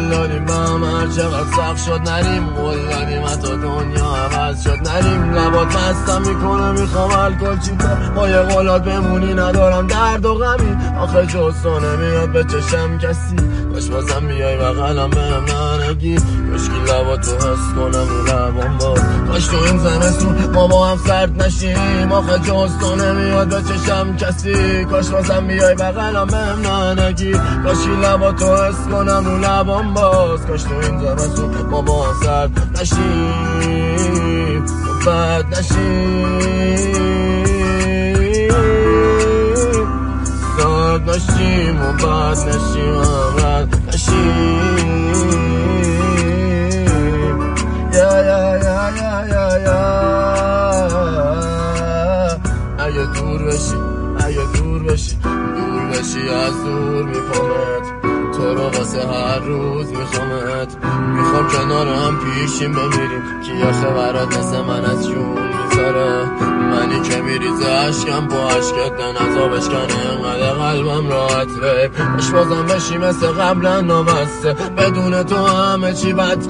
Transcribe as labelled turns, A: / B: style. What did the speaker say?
A: قول دادیم به هم هر چقدر سخت شد نریم، قول دادیم حتی دنیا عوض شد نریم. لبات مستم میکنه میخوام الکل چیپه، با یه قولات بمونی ندارم درد و غمی. آخه جز تو نمیاد به چشم کسی، کاش بازم بیای بغلم بهم ننگی. کاشکی لباتو حس کنم رو لبام باز، کاش تو این زمستون ما با هم سرد نشیم. آخه جز تو نمیاد به چشم کسی، کاش بازم بیای بغلم بهم ننگی. کاشکی لباتو حس کنم رو لبام باز، کاش تو این زمستون ما با هم سرد نشیم و بد نشیم، سرد نشیم و بد نشیم و بد نشیم. اگه دور بشی، اگه دور بشی، دور بشی از دور میخوامت، تو رو واسه هر روز میخوامت. میخوام کنار هم پیشیم بمیریم، کی آخه برات مثل من از جون میذاره. منی که میریزه عشقم با عشقت نذابش کنه انقدر قلبم راحت ره. باش بازم بشی مثل قبلا نامسته، بدون تو همه چی بد